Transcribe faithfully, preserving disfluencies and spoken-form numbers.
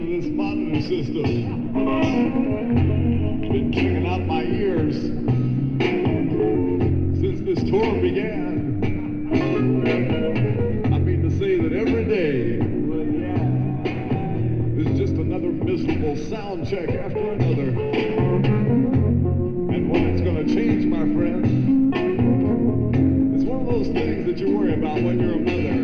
This monitor system. It's been kicking out my ears since this tour began. I mean to say that every day is just another miserable sound check after another. And when it's going to change, my friend, it's one of those things that you worry about when you're a mother.